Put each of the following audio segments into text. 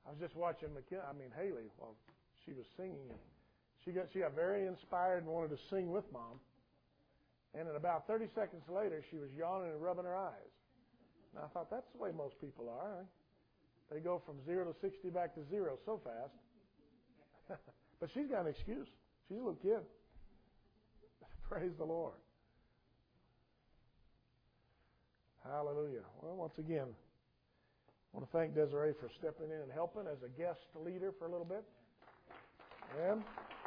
I was just watching Haley while she was singing. And she got very inspired and wanted to sing with Mom. And then about 30 seconds later, she was yawning and rubbing her eyes. And I thought, that's the way most people are. They go from 0 to 60 back to 0 so fast. But she's got an excuse. She's a little kid. Praise the Lord. Hallelujah. Well, once again, I want to thank Desiree for stepping in and helping as a guest leader for a little bit. And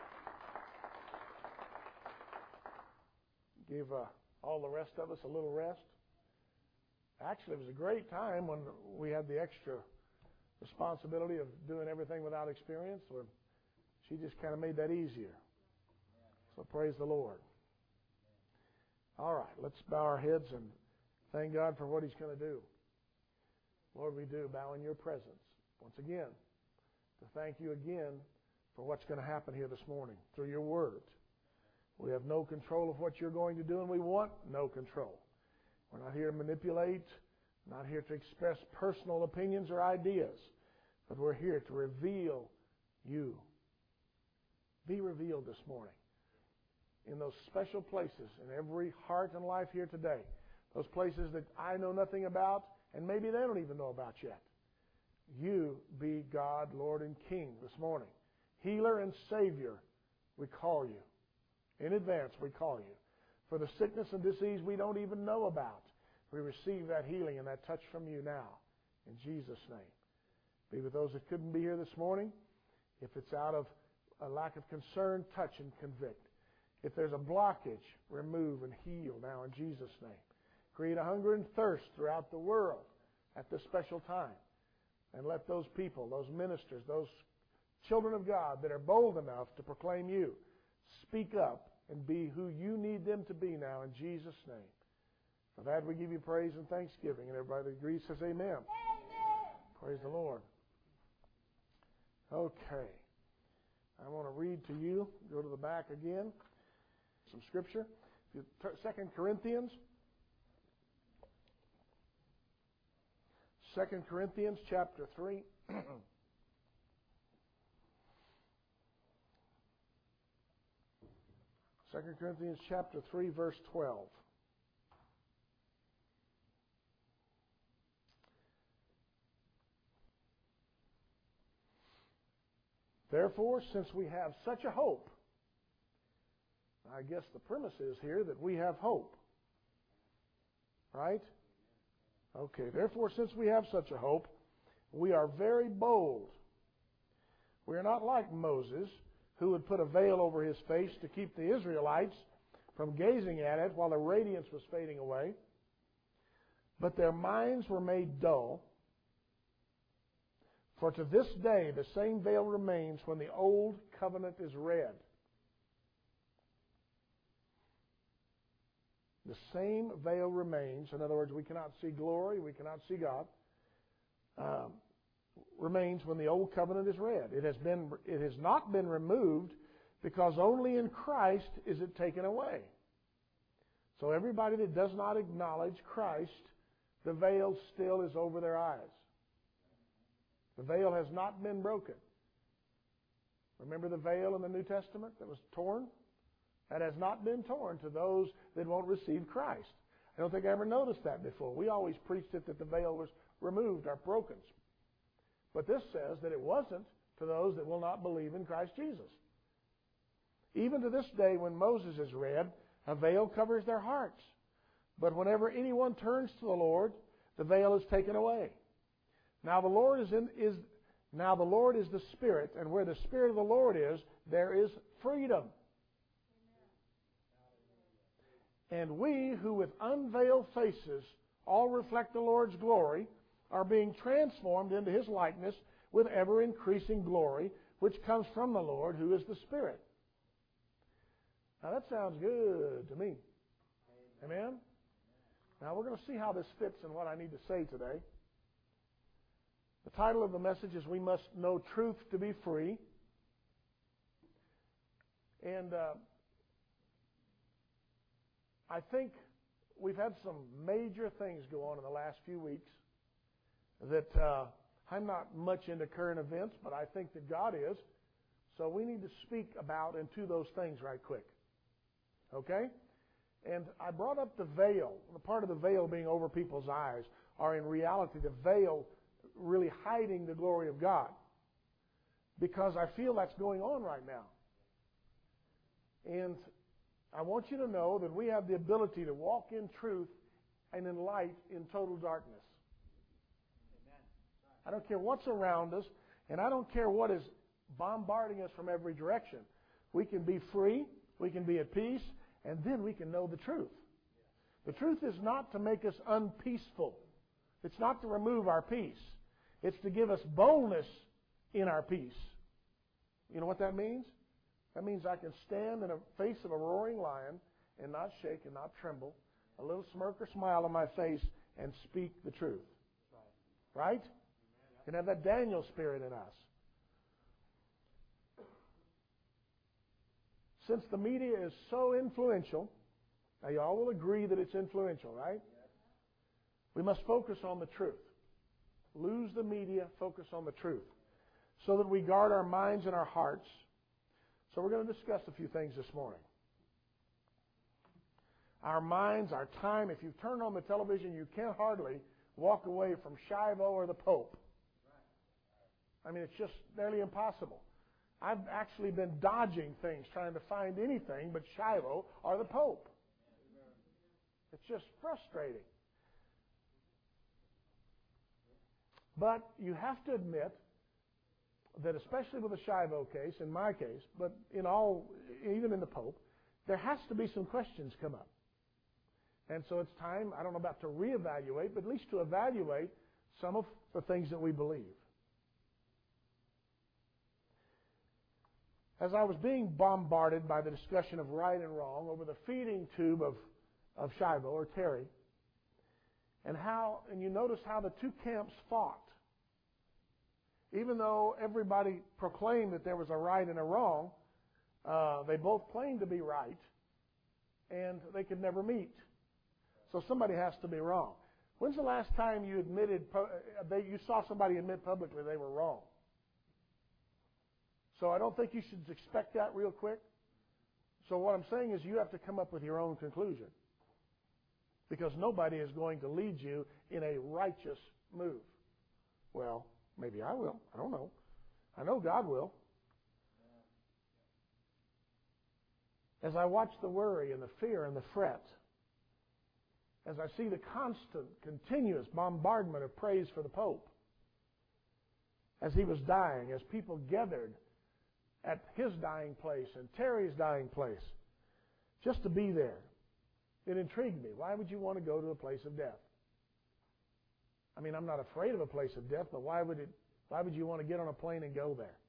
give all the rest of us a little rest. Actually, it was a great time when we had the extra responsibility of doing everything without experience. Where she just kind of made that easier. So praise the Lord. All right, let's bow our heads and thank God for what He's going to do. Lord, we do bow in Your presence once again to thank You again for what's going to happen here this morning through Your Word. We have no control of what You're going to do, and we want no control. We're not here to manipulate, not here to express personal opinions or ideas, but we're here to reveal You. Be revealed this morning in those special places in every heart and life here today. Those places that I know nothing about, and maybe they don't even know about yet. You be God, Lord, and King this morning. Healer and Savior, we call You. In advance, we call You. For the sickness and disease we don't even know about, we receive that healing and that touch from You now. In Jesus' name. Be with those that couldn't be here this morning. If it's out of a lack of concern, touch and convict. If there's a blockage, remove and heal now in Jesus' name. Create a hunger and thirst throughout the world at this special time. And let those people, those ministers, those children of God that are bold enough to proclaim You, speak up and be who You need them to be now in Jesus' name. For that we give You praise and thanksgiving. And everybody that agrees says amen. Amen. Praise the Lord. Okay. I want to read to you, go to the back again, some scripture. 2 Corinthians. 2 Corinthians chapter 3. 2 Corinthians chapter 3, verse 12. Therefore, since we have such a hope, I guess the premise is here that we have hope. Right? Okay, therefore, since we have such a hope, we are very bold. We are not like Moses, who would put a veil over his face to keep the Israelites from gazing at it while the radiance was fading away. But their minds were made dull. For to this day the same veil remains when the old covenant is read. The same veil remains. In other words, we cannot see glory, we cannot see God. Remains when the old covenant is read. It has not been removed because only in Christ is it taken away. So everybody that does not acknowledge Christ, the veil still is over their eyes. The veil has not been broken. Remember the veil in the New Testament that was torn? That has not been torn to those that won't receive Christ. I don't think I ever noticed that before. We always preached it that the veil was removed or broken. But this says that it wasn't to those that will not believe in Christ Jesus. Even to this day when Moses is read, a veil covers their hearts. But whenever anyone turns to the Lord, the veil is taken away. Now the Lord is the Spirit, and where the Spirit of the Lord is, there is freedom. And we who with unveiled faces all reflect the Lord's glory are being transformed into His likeness with ever increasing glory, which comes from the Lord who is the Spirit. Now that sounds good to me. Amen? Now we're going to see how this fits in what I need to say today. The title of the message is We Must Know Truth to Be Free. And I think we've had some major things go on in the last few weeks that I'm not much into current events, but I think that God is. So we need to speak about and to those things right quick. Okay? And I brought up the veil, the part of the veil being over people's eyes, or in reality the veil really hiding the glory of God. Because I feel that's going on right now. And I want you to know that we have the ability to walk in truth and in light in total darkness. I don't care what's around us, and I don't care what is bombarding us from every direction. We can be free, we can be at peace, and then we can know the truth. The truth is not to make us unpeaceful. It's not to remove our peace. It's to give us boldness in our peace. You know what that means? That means I can stand in the face of a roaring lion and not shake and not tremble, a little smirk or smile on my face, and speak the truth. Right? You can have that Daniel spirit in us. Since the media is so influential, now you all will agree that it's influential, right? We must focus on the truth. Lose the media, focus on the truth, so that we guard our minds and our hearts. So we're going to discuss a few things this morning. Our minds, our time. If you turn on the television, you can't hardly walk away from Shivo or the Pope. I mean, it's just nearly impossible. I've actually been dodging things, trying to find anything but Shivo or the Pope. It's just frustrating. But you have to admit that, especially with the Shivo case, in my case, but in all, even in the Pope, there has to be some questions come up. And so it's time, I don't know about to reevaluate, but at least to evaluate some of the things that we believe. As I was being bombarded by the discussion of right and wrong over the feeding tube of Shivo or Terry, and you notice how the two camps fought. Even though everybody proclaimed that there was a right and a wrong, they both claimed to be right, and they could never meet. So somebody has to be wrong. When's the last time you you saw somebody admit publicly they were wrong? So I don't think you should expect that real quick. So what I'm saying is you have to come up with your own conclusion. Because nobody is going to lead you in a righteous move. Well, maybe I will. I don't know. I know God will. As I watch the worry and the fear and the fret, as I see the constant, continuous bombardment of praise for the Pope, as he was dying, as people gathered at his dying place and Terry's dying place, just to be there, it intrigued me. Why would you want to go to a place of death? I mean, I'm not afraid of a place of death, but why would you want to get on a plane and go there?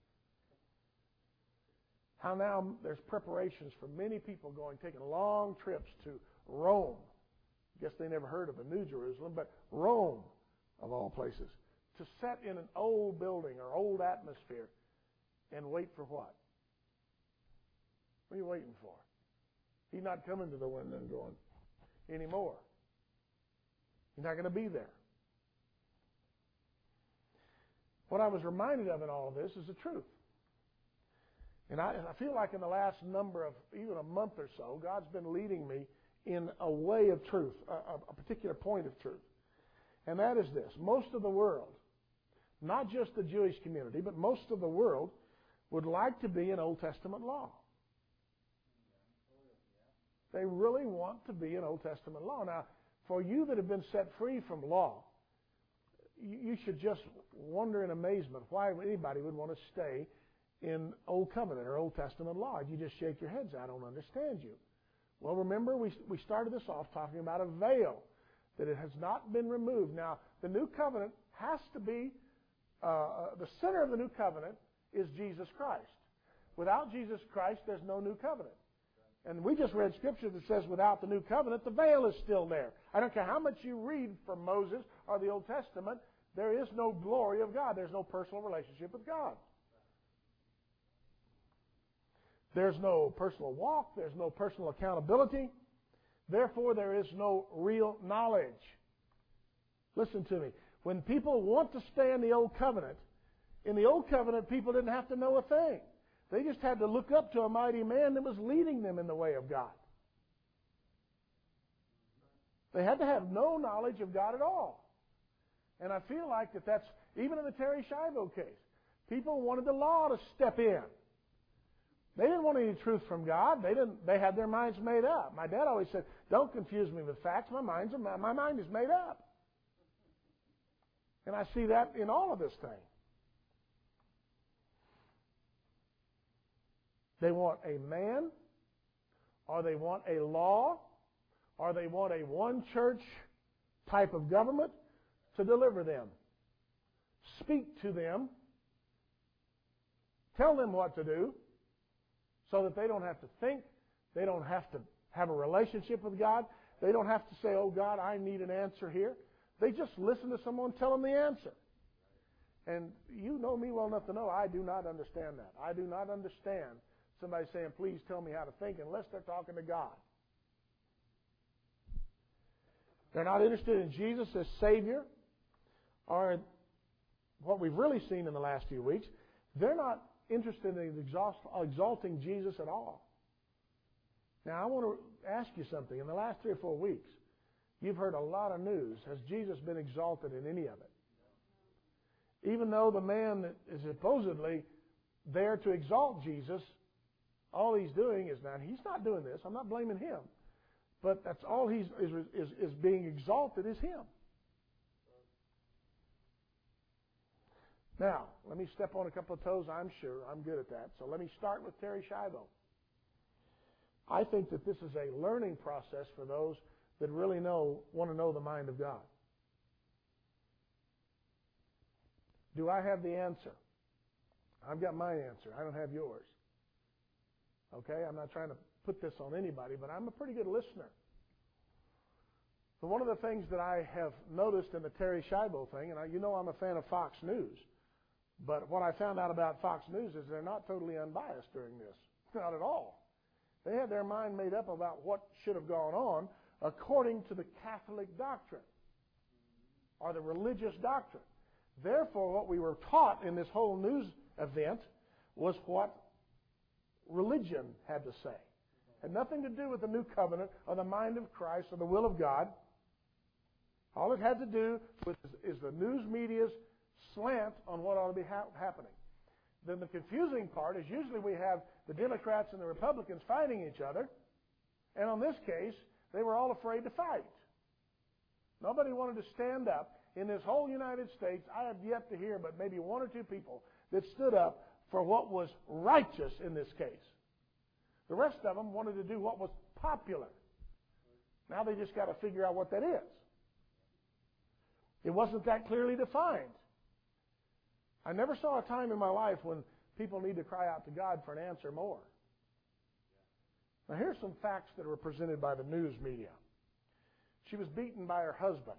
How now there's preparations for many people taking long trips to Rome. I guess they never heard of the New Jerusalem, but Rome, of all places, to set in an old building or old atmosphere and wait for what? What are you waiting for? He's not coming to the window and going anymore. He's not going to be there. What I was reminded of in all of this is the truth. And I feel like in the last even a month or so, God's been leading me in a way of truth, a particular point of truth. And that is this. Most of the world, not just the Jewish community, but most of the world would like to be in Old Testament law. They really want to be in Old Testament law. Now, for you that have been set free from law, you should just wonder in amazement why anybody would want to stay in Old Covenant or Old Testament law. You just shake your heads. I don't understand you. Well, remember, we started this off talking about a veil, that it has not been removed. Now, the New Covenant has to be, the center of the New Covenant is Jesus Christ. Without Jesus Christ, there's no New Covenant. And we just read Scripture that says without the New Covenant, the veil is still there. I don't care how much you read from Moses or the Old Testament, there is no glory of God. There's no personal relationship with God. There's no personal walk. There's no personal accountability. Therefore, there is no real knowledge. Listen to me. When people want to stay in the Old Covenant, people didn't have to know a thing. They just had to look up to a mighty man that was leading them in the way of God. They had to have no knowledge of God at all. And I feel like that's, even in the Terry Schiavo case, people wanted the law to step in. They didn't want any truth from God. They had their minds made up. My dad always said, don't confuse me with facts. My mind is made up. And I see that in all of this thing. They want a man, or they want a law, or they want a one-church type of government to deliver them. Speak to them. Tell them what to do so that they don't have to think. They don't have to have a relationship with God. They don't have to say, oh, God, I need an answer here. They just listen to someone tell them the answer. And you know me well enough to know I do not understand that. I do not understand somebody saying, please tell me how to think, unless they're talking to God. They're not interested in Jesus as Savior, or what we've really seen in the last few weeks, they're not interested in exalting Jesus at all. Now, I want to ask you something. In the last 3 or 4 weeks, you've heard a lot of news. Has Jesus been exalted in any of it? Even though the man that is supposedly there to exalt Jesus, all he's doing is, now he's not doing this. I'm not blaming him. But that's all he's is being exalted is him. Now, let me step on a couple of toes. I'm sure I'm good at that. So let me start with Terry Schiavo. I think that this is a learning process for those that really want to know the mind of God. Do I have the answer? I've got my answer. I don't have yours. Okay? I'm not trying to put this on anybody, but I'm a pretty good listener. But one of the things that I have noticed in the Terry Schiavo thing, and you know I'm a fan of Fox News, but what I found out about Fox News is they're not totally unbiased during this. Not at all. They had their mind made up about what should have gone on according to the Catholic doctrine or the religious doctrine. Therefore, what we were taught in this whole news event was what religion had to say. It had nothing to do with the new covenant or the mind of Christ or the will of God. All it had to do with is the news media's slant on what ought to be happening. Then the confusing part is usually we have the Democrats and the Republicans fighting each other, and on this case, they were all afraid to fight. Nobody wanted to stand up. In this whole United States, I have yet to hear but maybe 1 or 2 people that stood up for what was righteous in this case. The rest of them wanted to do what was popular. Now they just got to figure out what that is. It wasn't that clearly defined. I never saw a time in my life when people need to cry out to God for an answer more. Now here's some facts that were presented by the news media. She was beaten by her husband.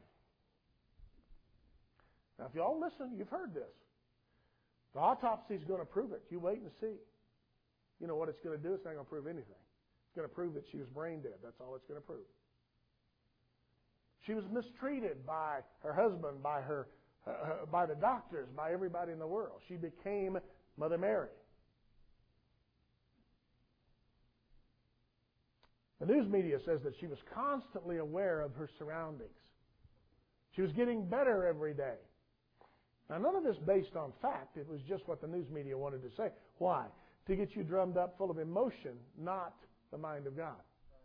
Now if you all listen, you've heard this. The autopsy is going to prove it. You wait and see. You know what it's going to do? It's not going to prove anything. It's going to prove that she was brain dead. That's all it's going to prove. She was mistreated by her husband, by the doctors, by everybody in the world. She became Mother Mary. The news media says that she was constantly aware of her surroundings. She was getting better every day. Now, none of this based on fact. It was just what the news media wanted to say. Why? To get you drummed up full of emotion, not the mind of God.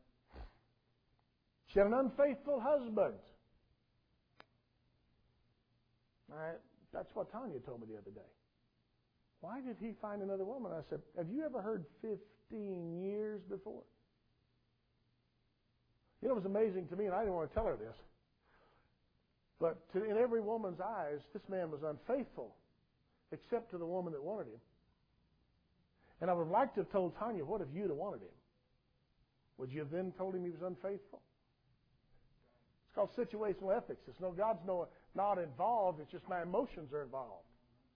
She had an unfaithful husband. That's what Tanya told me the other day. Why did he find another woman? I said, have you ever heard 15 years before? You know, it was amazing to me, and I didn't want to tell her this. But in every woman's eyes, this man was unfaithful, except to the woman that wanted him. And I would like to have told Tanya, what if you'd have wanted him? Would you have then told him he was unfaithful? It's called situational ethics. It's God's not involved. It's just my emotions are involved.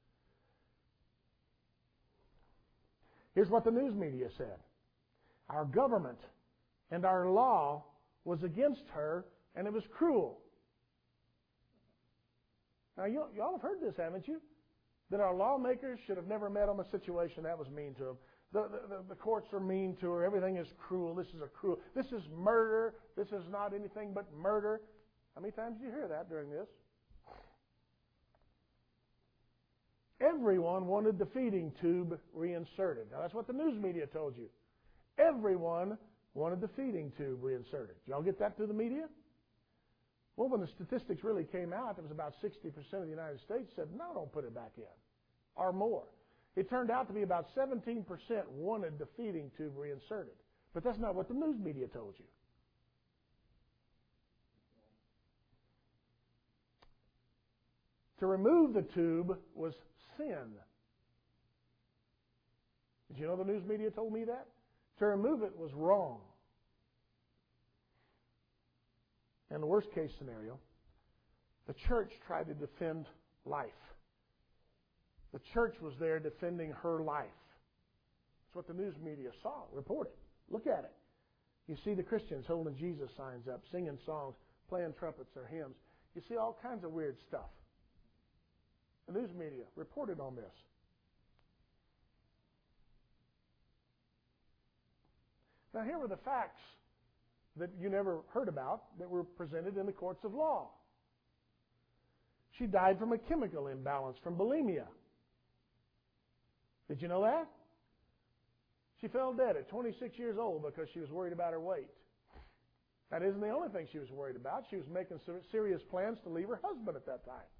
Here's what the news media said. Our government and our law was against her, and it was cruel. Now, y'all have heard this, haven't you? That our lawmakers should have never met on a situation that was mean to them. The courts are mean to her. Everything is cruel. This is murder. This is not anything but murder. How many times did you hear that during this? Everyone wanted the feeding tube reinserted. Now, that's what the news media told you. Everyone wanted the feeding tube reinserted. Did y'all get that through the media? Well, when the statistics really came out, it was about 60% of the United States said, no, don't put it back in, or more. It turned out to be about 17% wanted the feeding tube reinserted. But that's not what the news media told you. To remove the tube was sin. Did you know the news media told me that? To remove it was wrong. And the worst case scenario, the church tried to defend life. The church was there defending her life. That's what the news media saw, reported. Look at it. You see the Christians holding Jesus signs up, singing songs, playing trumpets or hymns. You see all kinds of weird stuff. The news media reported on this. Now, here were the facts that you never heard about that were presented in the courts of law. She died from a chemical imbalance, from bulimia. Did you know that? She fell dead at 26 years old because she was worried about her weight. That isn't the only thing she was worried about. She was making serious plans to leave her husband at that time.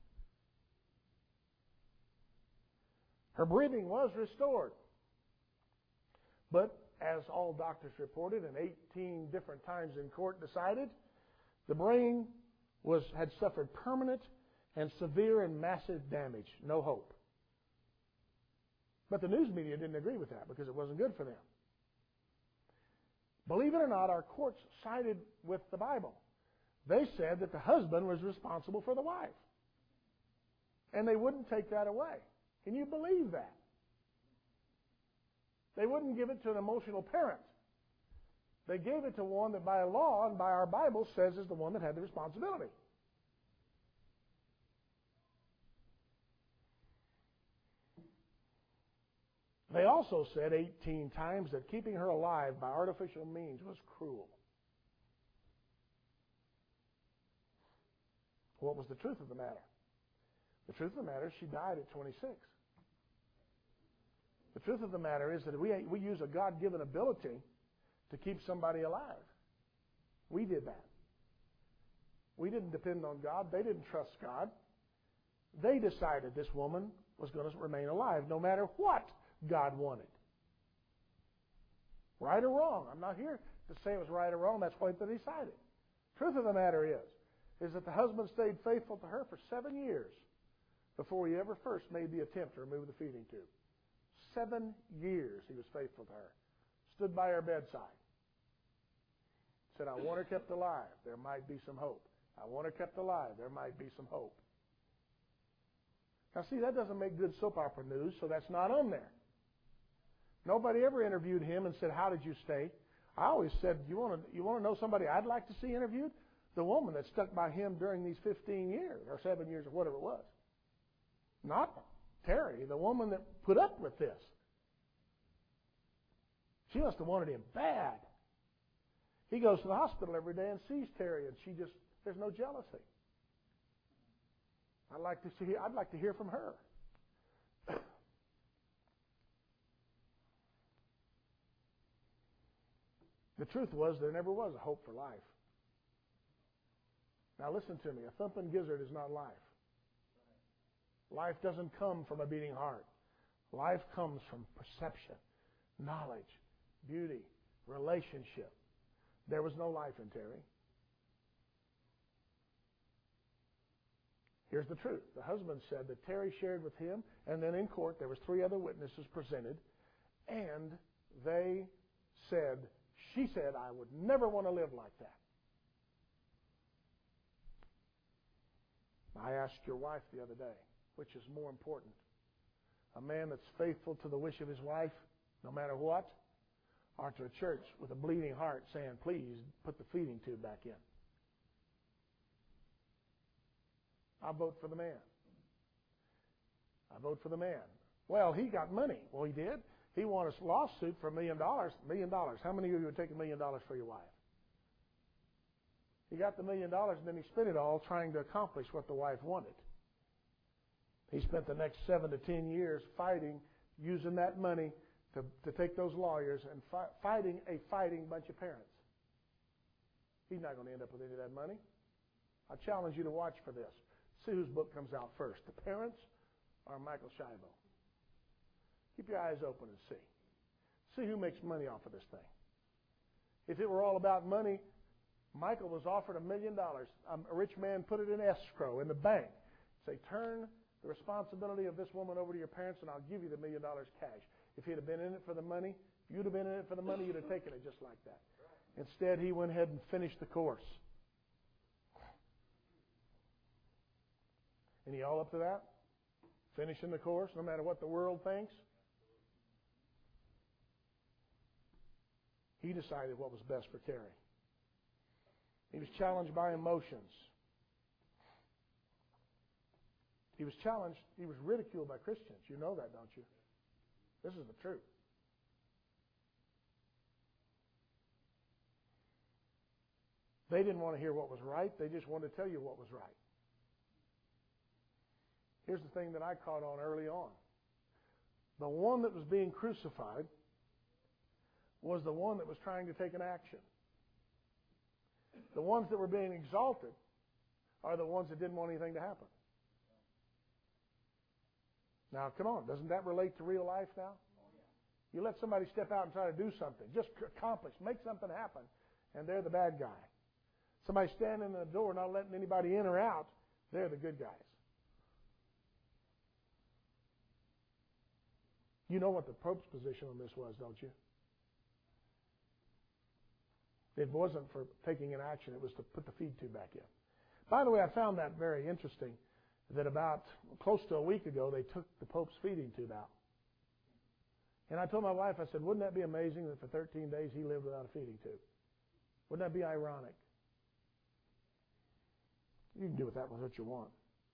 Her breathing was restored. But as all doctors reported and 18 different times in court decided, the brain had suffered permanent and severe and massive damage. No hope. But the news media didn't agree with that because it wasn't good for them. Believe it or not, our courts sided with the Bible. They said that the husband was responsible for the wife. And they wouldn't take that away. Can you believe that? They wouldn't give it to an emotional parent. They gave it to one that by law and by our Bible says is the one that had the responsibility. They also said 18 times that keeping her alive by artificial means was cruel. What was the truth of the matter? The truth of the matter is she died at 26. The truth of the matter is that we use a God-given ability to keep somebody alive. We did that. We didn't depend on God. They didn't trust God. They decided this woman was going to remain alive no matter what God wanted. Right or wrong. I'm not here to say it was right or wrong. That's what they decided. Truth of the matter is that the husband stayed faithful to her for 7 years before he ever first made the attempt to remove the feeding tube. 7 years he was faithful to her. Stood by her bedside. Said, I want her kept alive. There might be some hope. I want her kept alive. There might be some hope. Now see, that doesn't make good soap opera news, so that's not on there. Nobody ever interviewed him and said, how did you stay? I always said, you want to know somebody I'd like to see interviewed? The woman that stuck by him during these 15 years, or 7 years, or whatever it was. Not Terry, the woman that put up with this. She must have wanted him bad. He goes to the hospital every day and sees Terry, and there's no jealousy. I'd like to hear from her. The truth was there never was a hope for life. Now listen to me. A thumping gizzard is not life. Life doesn't come from a beating heart. Life comes from perception, knowledge, beauty, relationship. There was no life in Terry. Here's the truth. The husband said that Terry shared with him, and then in court there was 3 other witnesses presented, and she said, I would never want to live like that. I asked your wife the other day, which is more important? A man that's faithful to the wish of his wife, no matter what, or to a church with a bleeding heart saying, please put the feeding tube back in. I'll vote for the man. I vote for the man. Well, he got money. Well, he did. He won a lawsuit for $1 million. $1 million. How many of you would take $1 million for your wife? He got the $1 million, and then he spent it all trying to accomplish what the wife wanted. He spent the next 7 to 10 years fighting, using that money to take those lawyers and fighting a fighting bunch of parents. He's not going to end up with any of that money. I challenge you to watch for this. See whose book comes out first, the parents or Michael Schiavo. Keep your eyes open and see. See who makes money off of this thing. If it were all about money, Michael was offered $1 million. A rich man put it in escrow in the bank. Say, turn the responsibility of this woman over to your parents, and I'll give you the $1 million cash. If he'd have been in it for the money, if you'd have been in it for the money, you'd have taken it just like that. Instead, he went ahead and finished the course. And he all up to that? Finishing the course, no matter what the world thinks? He decided what was best for Terry. He was challenged by emotions. He was challenged. He was ridiculed by Christians. You know that, don't you? This is the truth. They didn't want to hear what was right. They just wanted to tell you what was right. Here's the thing that I caught on early on. The one that was being crucified was the one that was trying to take an action. The ones that were being exalted are the ones that didn't want anything to happen. Now, come on. Doesn't that relate to real life now? You let somebody step out and try to do something, just accomplish, make something happen, and they're the bad guy. Somebody standing in the door not letting anybody in or out, they're the good guys. You know what the Pope's position on this was, don't you? It wasn't for taking an action. It was to put the feed tube back in. By the way, I found that very interesting, that about close to a week ago, they took the Pope's feeding tube out. And I told my wife, I said, wouldn't that be amazing that for 13 days he lived without a feeding tube? Wouldn't that be ironic? You can do with that what you want.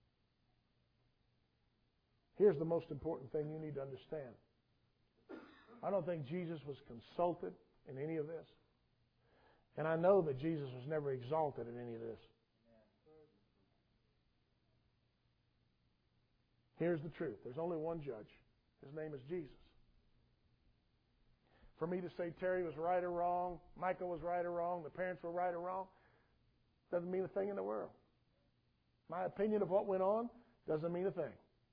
Here's the most important thing you need to understand. I don't think Jesus was consulted in any of this. And I know that Jesus was never exalted in any of this. Here's the truth. There's only one judge. His name is Jesus. For me to say Terry was right or wrong, Michael was right or wrong, the parents were right or wrong, doesn't mean a thing in the world. My opinion of what went on doesn't mean a thing.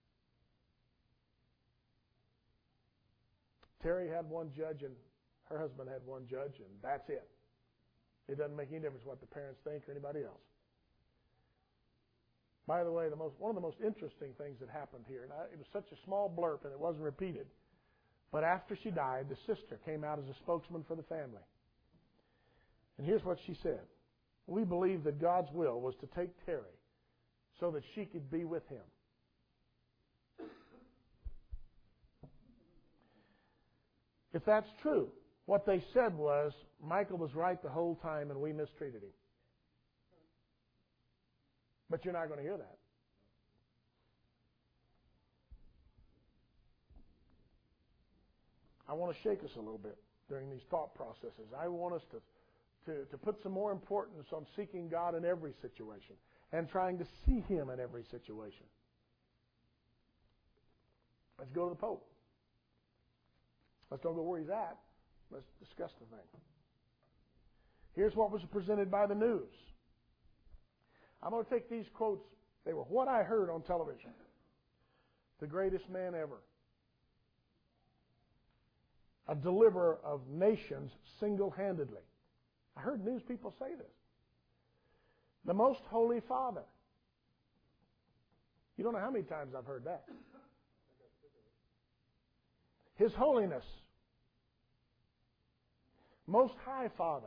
Terry had one judge and her husband had one judge, and that's it. It doesn't make any difference what the parents think or anybody else. By the way, one of the most interesting things that happened here, and it was such a small blurb and it wasn't repeated, but after she died, the sister came out as a spokesman for the family. And here's what she said. We believe that God's will was to take Terry so that she could be with him. If that's true, what they said was, Michael was right the whole time and we mistreated him. But you're not going to hear that. I want to shake us a little bit during these thought processes. I want us to put some more importance on seeking God in every situation and trying to see Him in every situation. Let's go to the Pope. Let's don't go where he's at. Let's discuss the thing. Here's what was presented by the news. I'm going to take these quotes. They were what I heard on television. The greatest man ever. A deliverer of nations single-handedly. I heard news people say this. The most holy Father. You don't know how many times I've heard that. His holiness. Most High Father.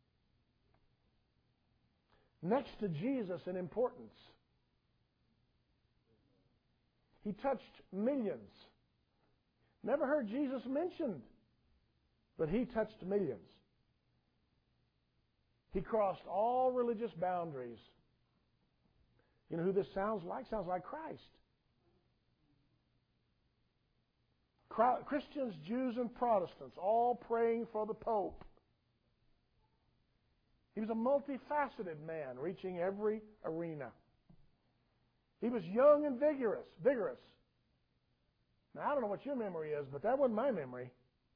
Next to Jesus in importance. He touched millions. Never heard Jesus mentioned, but he touched millions. He crossed all religious boundaries. You know who this sounds like? Sounds like Christ. Christians, Jews, and Protestants all praying for the Pope. He was a multifaceted man, reaching every arena. He was young and vigorous. Now, I don't know what your memory is, but that wasn't my memory.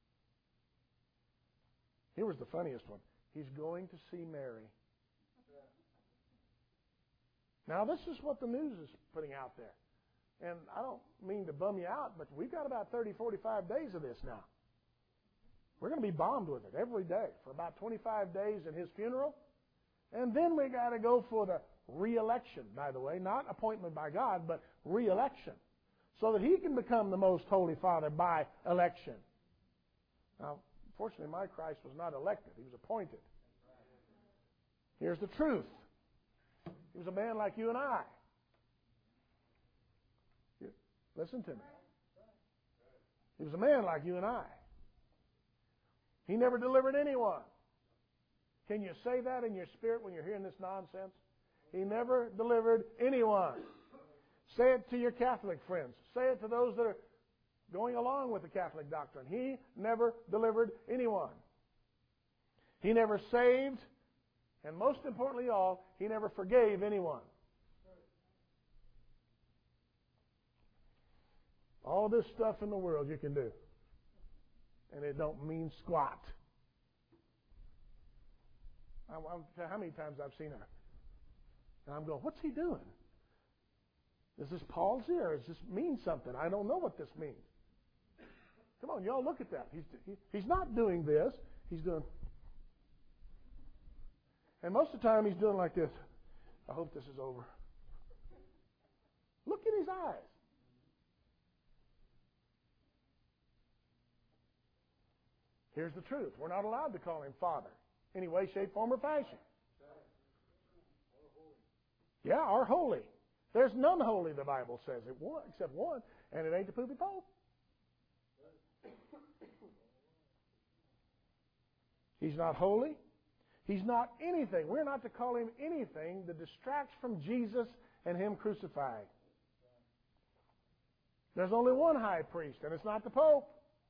Here was the funniest one. He's going to see Mary. Now, this is what the news is putting out there. And I don't mean to bum you out, but we've got about 30, 45 days of this now. We're going to be bombed with it every day for about 25 days in his funeral. And then we got to go for the re-election, by the way. Not appointment by God, but re-election. So that he can become the most holy Father by election. Now, fortunately, my Christ was not elected. He was appointed. Here's the truth. He was a man like you and I. Listen to me. He was a man like you and I. He never delivered anyone. Can you say that in your spirit when you're hearing this nonsense? He never delivered anyone. Say it to your Catholic friends. Say it to those that are going along with the Catholic doctrine. He never delivered anyone. He never saved, and most importantly all, he never forgave anyone. All this stuff in the world you can do, and it don't mean squat. How many times I've seen her, and I'm going, what's he doing? Is this palsy or does this mean something? I don't know what this means. Come on, y'all look at that. He's not doing this. He's doing... And most of the time he's doing like this. I hope this is over. Look in his eyes. Here's the truth. We're not allowed to call him Father. Any way, shape, form, or fashion. Yeah, or holy. There's none holy, the Bible says, except one, and it ain't the poopy Pope. He's not holy. He's not anything. We're not to call him anything that distracts from Jesus and him crucified. There's only one high priest, and it's not the Pope.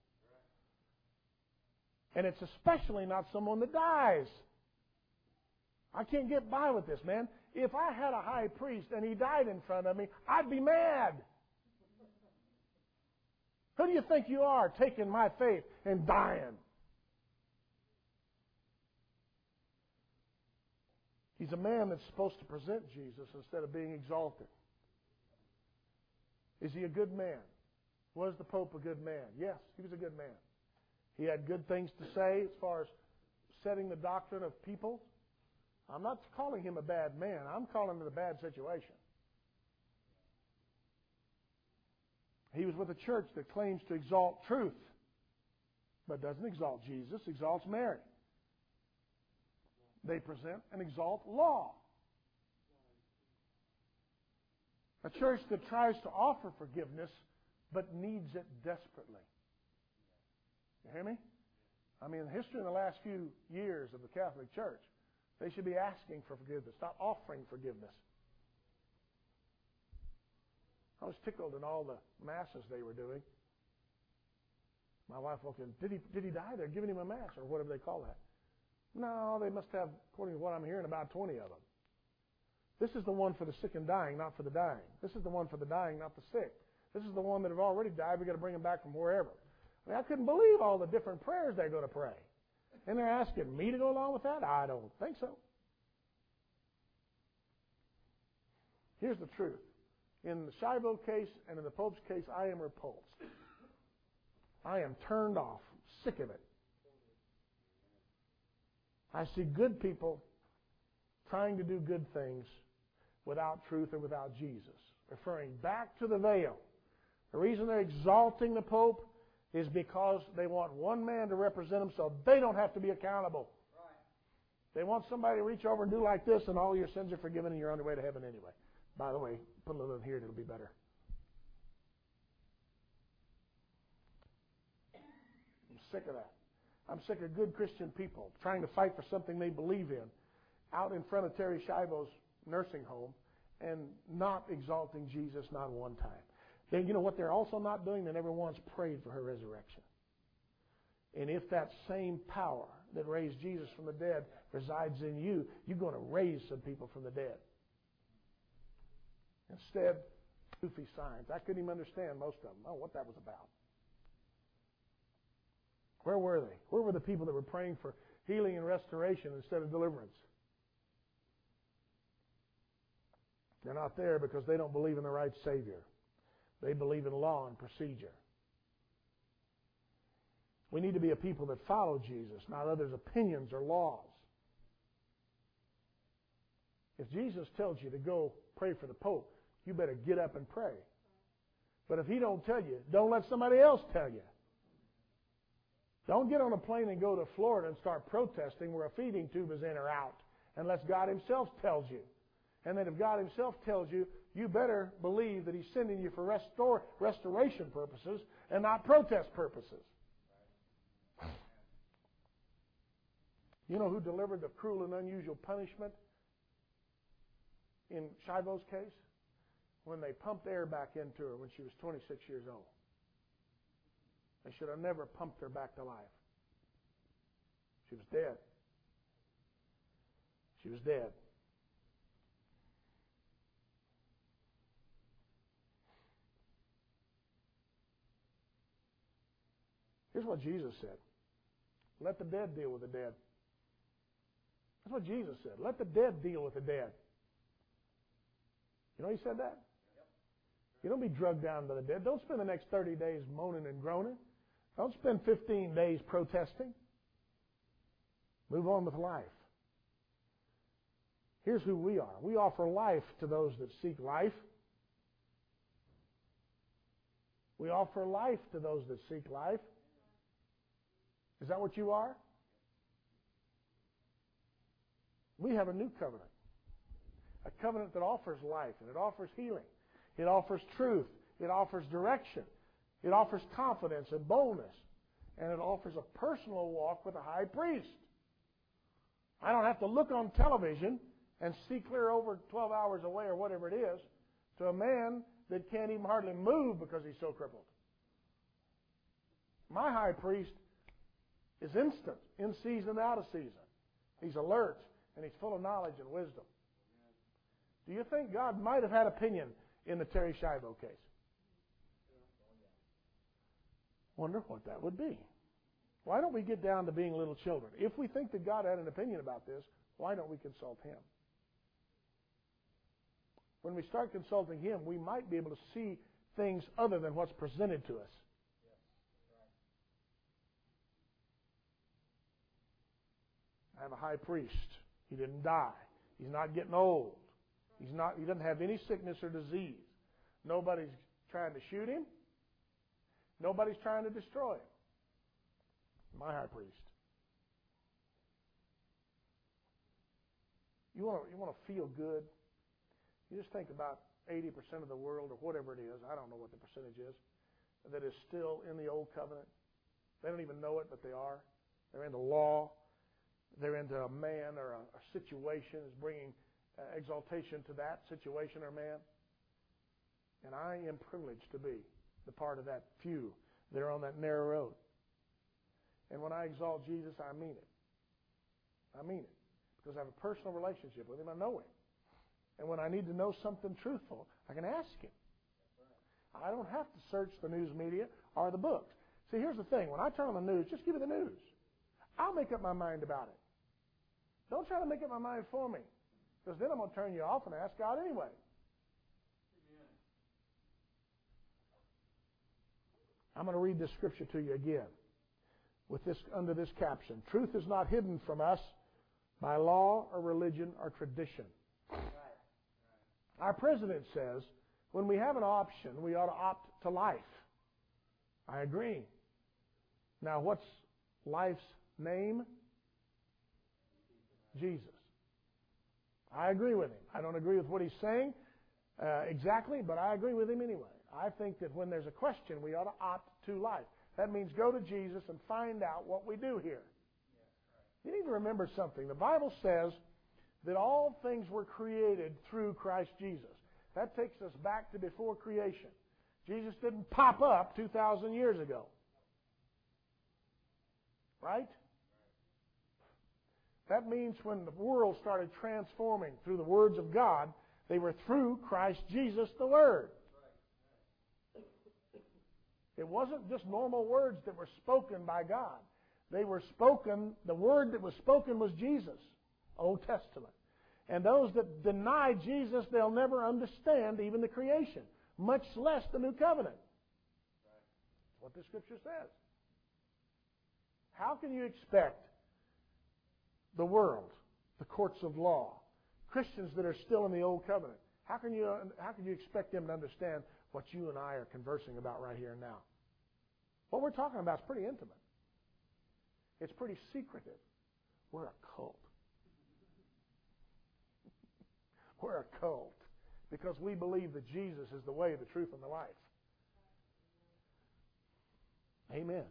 And it's especially not someone that dies. I can't get by with this, man. If I had a high priest and he died in front of me, I'd be mad. Who do you think you are, taking my faith and dying? He's a man that's supposed to present Jesus instead of being exalted. Is he a good man? Was the Pope a good man? Yes, he was a good man. He had good things to say as far as setting the doctrine of people. I'm not calling him a bad man. I'm calling it a bad situation. He was with a church that claims to exalt truth, but doesn't exalt Jesus, exalts Mary. They present and exalt law. A church that tries to offer forgiveness, but needs it desperately. You hear me? I mean, the history in the last few years of the Catholic Church, they should be asking for forgiveness, not offering forgiveness. I was tickled in all the masses they were doing. My wife walked in, did he die? They're giving him a mass, or whatever they call that. No, they must have, according to what I'm hearing, about 20 of them. This is the one for the sick and dying, not for the dying. This is the one for the dying, not the sick. This is the one that have already died. We've got to bring them back from wherever. I mean, I couldn't believe all the different prayers they're going to pray. And they're asking me to go along with that? I don't think so. Here's the truth. In the Shivo case and in the Pope's case, I am repulsed. I am turned off. Sick of it. I see good people trying to do good things without truth and without Jesus. Referring back to the veil. The reason they're exalting the Pope is because they want one man to represent them so they don't have to be accountable. Right. They want somebody to reach over and do like this and all your sins are forgiven and you're on your way to heaven anyway. By the way, put a little in here and it'll be better. I'm sick of that. I'm sick of good Christian people trying to fight for something they believe in out in front of Terry Shivo's nursing home and not exalting Jesus not one time. Then you know what they're also not doing? They never once prayed for her resurrection. And if that same power that raised Jesus from the dead resides in you, you're going to raise some people from the dead. Instead, goofy signs. I couldn't even understand most of them. I don't know what that was about. Where were they? Where were the people that were praying for healing and restoration instead of deliverance? They're not there because they don't believe in the right Savior. They believe in law and procedure. We need to be a people that follow Jesus, not others' opinions or laws. If Jesus tells you to go pray for the Pope, you better get up and pray. But if He don't tell you, don't let somebody else tell you. Don't get on a plane and go to Florida and start protesting where a feeding tube is in or out, unless God Himself tells you. And then if God Himself tells you, you better believe that He's sending you for restoration purposes and not protest purposes. You know who delivered the cruel and unusual punishment in Shiloh's case? When they pumped air back into her when she was 26 years old. They should have never pumped her back to life. She was dead. She was dead. Here's what Jesus said. Let the dead deal with the dead. That's what Jesus said. Let the dead deal with the dead. You know He said that? You don't be drugged down by the dead. Don't spend the next 30 days moaning and groaning. Don't spend 15 days protesting. Move on with life. Here's who we are. We offer life to those that seek life. We offer life to those that seek life. Is that what you are? We have a new covenant. A covenant that offers life and it offers healing. It offers truth. It offers direction. It offers confidence and boldness. And it offers a personal walk with a high priest. I don't have to look on television and see clear over 12 hours away or whatever it is to a man that can't even hardly move because he's so crippled. My high priest is instant, in season, out of season. He's alert and he's full of knowledge and wisdom. Do you think God might have had opinion in the Terry Shiloh case? Wonder what that would be. Why don't we get down to being little children? If we think that God had an opinion about this, why don't we consult Him? When we start consulting Him, we might be able to see things other than what's presented to us. I have a high priest. He didn't die. He's not getting old. He doesn't have any sickness or disease. Nobody's trying to shoot him. Nobody's trying to destroy him. My high priest. You want to feel good? You just think about 80% of the world or whatever it is, I don't know what the percentage is, that is still in the old covenant. They don't even know it, but they are. They're into law. They're into a man or a situation is bringing exaltation to that situation or man. And I am privileged to be the part of that few that are on that narrow road. And when I exalt Jesus, I mean it. I mean it. Because I have a personal relationship with Him. I know Him. And when I need to know something truthful, I can ask Him. I don't have to search the news media or the books. See, here's the thing. When I turn on the news, just give me the news. I'll make up my mind about it. Don't try to make up my mind for me. Because then I'm going to turn you off and ask God anyway. Amen. I'm going to read this scripture to you again with this under this caption. Truth is not hidden from us by law or religion or tradition. Right. Our president says when we have an option, we ought to opt to life. I agree. Now, what's life's name? Jesus. I agree with him. I don't agree with what he's saying exactly, but I agree with him anyway. I think that when there's a question, we ought to opt to life. That means go to Jesus and find out what we do here. You need to remember something. The Bible says that all things were created through Christ Jesus. That takes us back to before creation. Jesus didn't pop up 2,000 years ago. Right? That means when the world started transforming through the words of God, they were through Christ Jesus the Word. It wasn't just normal words that were spoken by God. They were spoken, the word that was spoken was Jesus, Old Testament. And those that deny Jesus, they'll never understand even the creation, much less the new covenant. That's what the Scripture says. How can you expect the world, the courts of law, Christians that are still in the old covenant, how can you expect them to understand what you and I are conversing about right here and now? What we're talking about is pretty intimate. It's pretty secretive. We're a cult. We're a cult because we believe that Jesus is the way, the truth, and the life. Amen.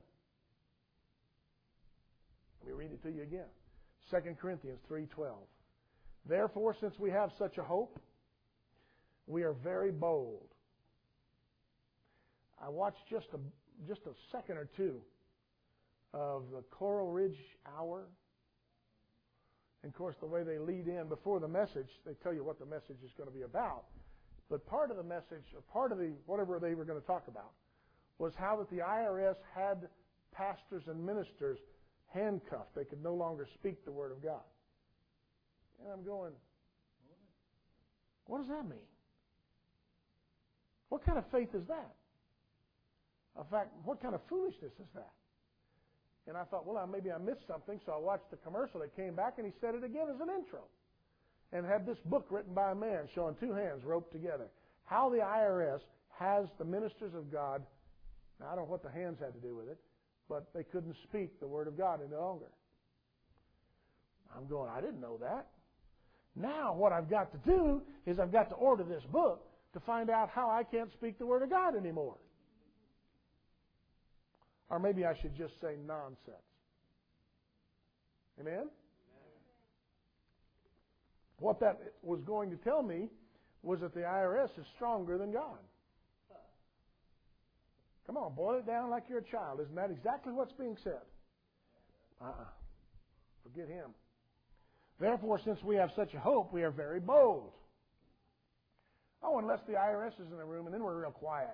Let me read it to you again. 2 Corinthians 3:12. Therefore, since we have such a hope, we are very bold. I watched just a second or two of the Coral Ridge Hour. And of course, the way they lead in before the message, they tell you what the message is going to be about. But part of the message, or part of the whatever they were going to talk about, was how that the IRS had pastors and ministers handcuffed. They could no longer speak the Word of God. And I'm going, what does that mean? What kind of faith is that? In fact, what kind of foolishness is that? And I thought, well, maybe I missed something, so I watched the commercial that came back, and he said it again as an intro. And had this book written by a man showing two hands roped together. How the IRS has the ministers of God, now I don't know what the hands had to do with it, but they couldn't speak the Word of God any longer. I'm going, I didn't know that. Now what I've got to do is I've got to order this book to find out how I can't speak the Word of God anymore. Or maybe I should just say nonsense. Amen? What that was going to tell me was that the IRS is stronger than God. Come on, boil it down like you're a child. Isn't that exactly what's being said? Forget him. Therefore, since we have such a hope, we are very bold. Oh, unless the IRS is in the room, and then we're real quiet.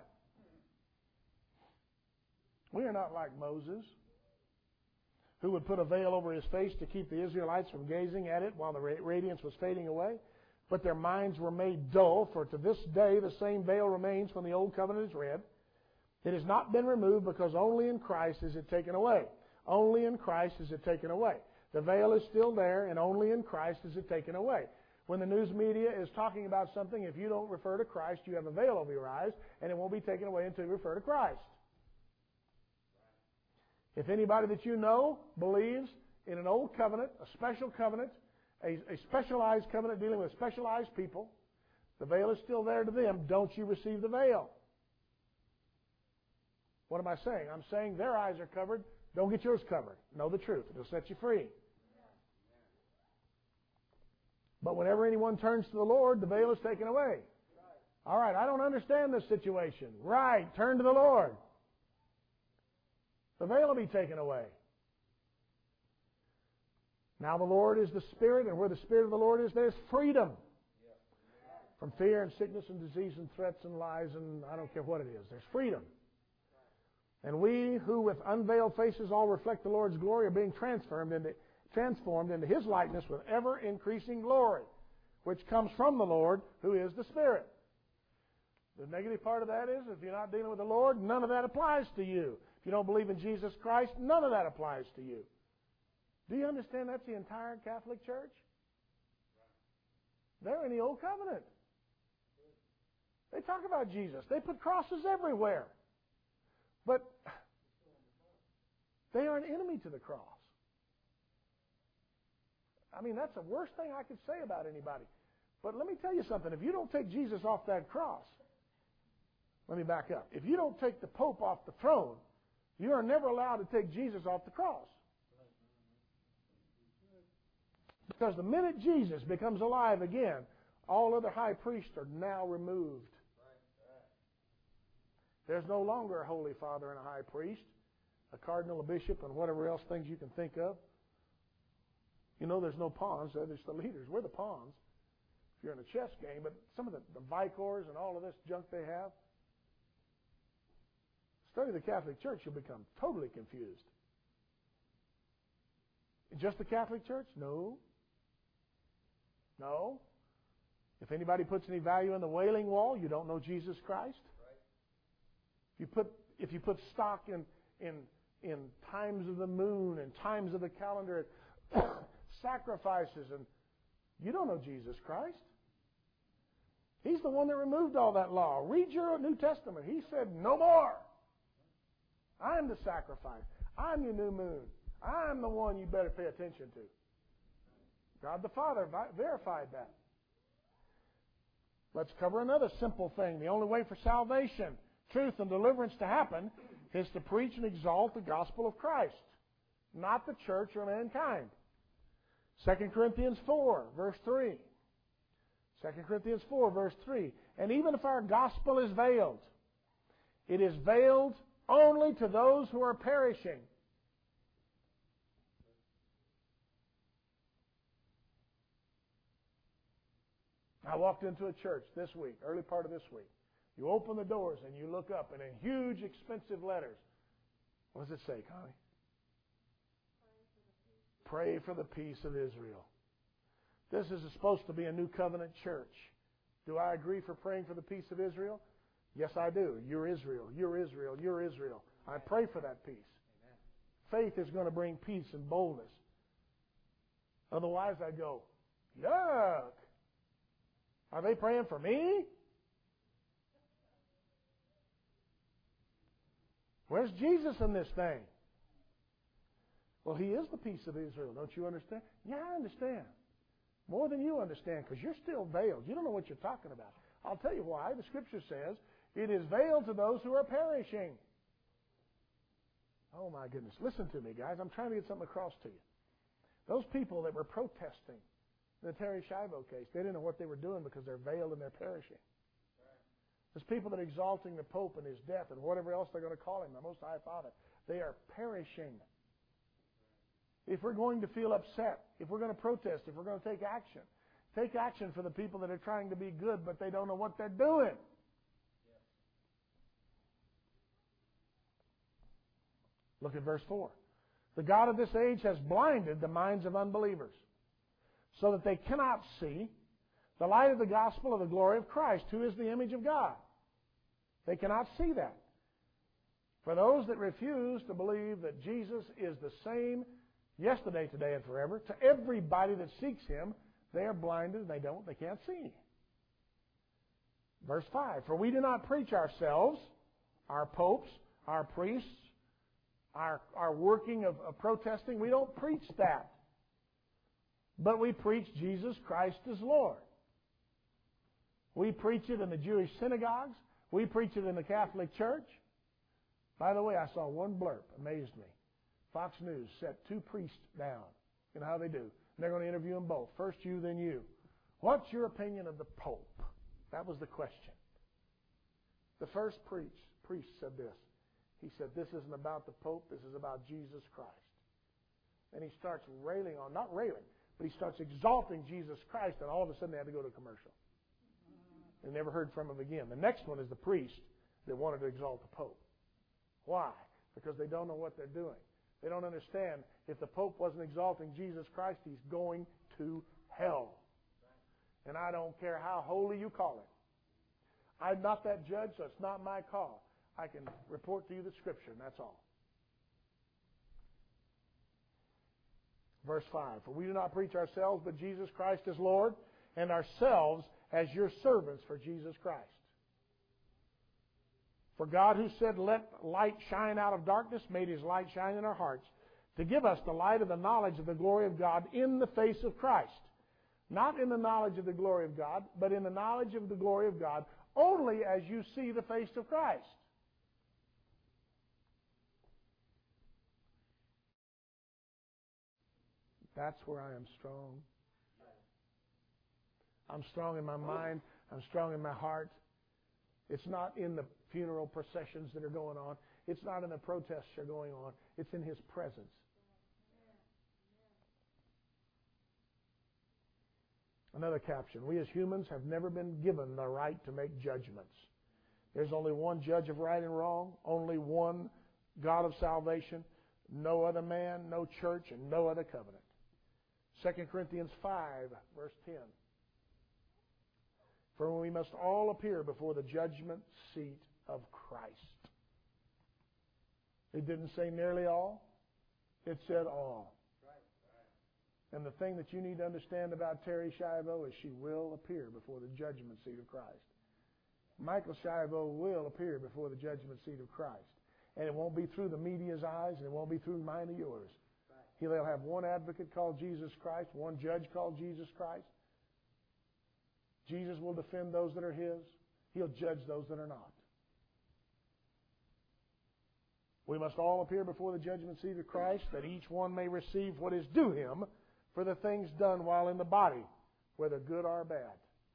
We are not like Moses, who would put a veil over his face to keep the Israelites from gazing at it while the radiance was fading away. But their minds were made dull, for to this day the same veil remains when the old covenant is read. It has not been removed because only in Christ is it taken away. Only in Christ is it taken away. The veil is still there, and only in Christ is it taken away. When the news media is talking about something, if you don't refer to Christ, you have a veil over your eyes, and it won't be taken away until you refer to Christ. If anybody that you know believes in an old covenant, a special covenant, a specialized covenant dealing with specialized people, the veil is still there to them. Don't you receive the veil? What am I saying? I'm saying their eyes are covered. Don't get yours covered. Know the truth. It'll set you free. But whenever anyone turns to the Lord, the veil is taken away. All right, I don't understand this situation. Right, turn to the Lord. The veil will be taken away. Now the Lord is the Spirit, and where the Spirit of the Lord is, there's freedom. From fear and sickness and disease and threats and lies and I don't care what it is. There's freedom. And we who with unveiled faces all reflect the Lord's glory are being transformed into His likeness with ever-increasing glory, which comes from the Lord, who is the Spirit. The negative part of that is, if you're not dealing with the Lord, none of that applies to you. If you don't believe in Jesus Christ, none of that applies to you. Do you understand that's the entire Catholic Church? They're in the Old Covenant. They talk about Jesus. They put crosses everywhere. But they are an enemy to the cross. I mean, that's the worst thing I could say about anybody. But let me tell you something. If you don't take Jesus off that cross, let me back up. If you don't take the Pope off the throne, you are never allowed to take Jesus off the cross. Because the minute Jesus becomes alive again, all other high priests are now removed. There's no longer a holy father and a high priest, a cardinal, a bishop, and whatever else things you can think of. You know, there's no pawns. There's the leaders. We're the pawns if you're in a chess game. But some of the vicors and all of this junk they have. Study the Catholic Church, you'll become totally confused. Just the Catholic Church? No. No. If anybody puts any value in the Wailing Wall, you don't know Jesus Christ. Right. If you put stock in times of the moon and times of the calendar, sacrifices, and you don't know Jesus Christ. He's the one that removed all that law. Read your New Testament. He said, no more. I'm the sacrifice. I'm your new moon. I'm the one you better pay attention to. God the Father verified that. Let's cover another simple thing. The only way for salvation, truth, and deliverance to happen is to preach and exalt the gospel of Christ, not the church or mankind. 2 Corinthians 4, verse 3. 2 Corinthians 4, verse 3. And even if our gospel is veiled, it is veiled only to those who are perishing. I walked into a church this week, early part of this week. You open the doors and you look up, and in huge, expensive letters, what does it say, Connie? Pray for the peace of Israel. This is supposed to be a new covenant church. Do I agree for praying for the peace of Israel? Yes, I do. You're Israel. You're Israel. You're Israel. I pray for that peace. Faith is going to bring peace and boldness. Otherwise, I go, yuck. Are they praying for me? Where's Jesus in this thing? Well, He is the peace of Israel. Don't you understand? Yeah, I understand. More than you understand, because you're still veiled. You don't know what you're talking about. I'll tell you why. The Scripture says, it is veiled to those who are perishing. Oh, my goodness. Listen to me, guys. I'm trying to get something across to you. Those people that were protesting the Terry Schiavo case, they didn't know what they were doing because they're veiled and they're perishing. There's people that are exalting the Pope and his death and whatever else they're going to call him, the Most High Father. They are perishing. If we're going to feel upset, if we're going to protest, if we're going to take action for the people that are trying to be good, but they don't know what they're doing. Look at verse 4. The God of this age has blinded the minds of unbelievers, so that they cannot see the light of the gospel of the glory of Christ, who is the image of God. They cannot see that. For those that refuse to believe that Jesus is the same yesterday, today, and forever, to everybody that seeks Him, they are blinded and they can't see. Verse 5, for we do not preach ourselves, our popes, our priests, our working of protesting. We don't preach that. But we preach Jesus Christ as Lord. We preach it in the Jewish synagogues. We preach it in the Catholic Church. By the way, I saw one blurb, amazed me. Fox News set 2 priests down. You know how they do. And they're going to interview them both. First you, then you. What's your opinion of the Pope? That was the question. The first priest said this. He said, this isn't about the Pope, this is about Jesus Christ. And he starts railing on, not railing, but he starts exalting Jesus Christ, and all of a sudden they had to go to a commercial. They never heard from him again. The next one is the priest that wanted to exalt the Pope. Why? Because they don't know what they're doing. They don't understand if the Pope wasn't exalting Jesus Christ, he's going to hell. And I don't care how holy you call it. I'm not that judge, so it's not my call. I can report to you the Scripture, and that's all. Verse 5, for we do not preach ourselves, but Jesus Christ as Lord, and ourselves as your servants for Jesus Christ. For God, who said, let light shine out of darkness, made His light shine in our hearts, to give us the light of the knowledge of the glory of God in the face of Christ. Not in the knowledge of the glory of God, but in the knowledge of the glory of God, only as you see the face of Christ. That's where I am strong. I'm strong in my mind. I'm strong in my heart. It's not in the funeral processions that are going on. It's not in the protests that are going on. It's in His presence. Another caption. We as humans have never been given the right to make judgments. There's only one judge of right and wrong, only one God of salvation, no other man, no church, and no other covenant. 2 Corinthians 5, verse 10. For we must all appear before the judgment seat of Christ. It didn't say nearly all. It said all. And the thing that you need to understand about Terri Schiavo is she will appear before the judgment seat of Christ. Michael Schiavo will appear before the judgment seat of Christ. And it won't be through the media's eyes, and it won't be through mine or yours. He'll have one advocate called Jesus Christ, one judge called Jesus Christ. Jesus will defend those that are His. He'll judge those that are not. We must all appear before the judgment seat of Christ, that each one may receive what is due him for the things done while in the body, whether good or bad.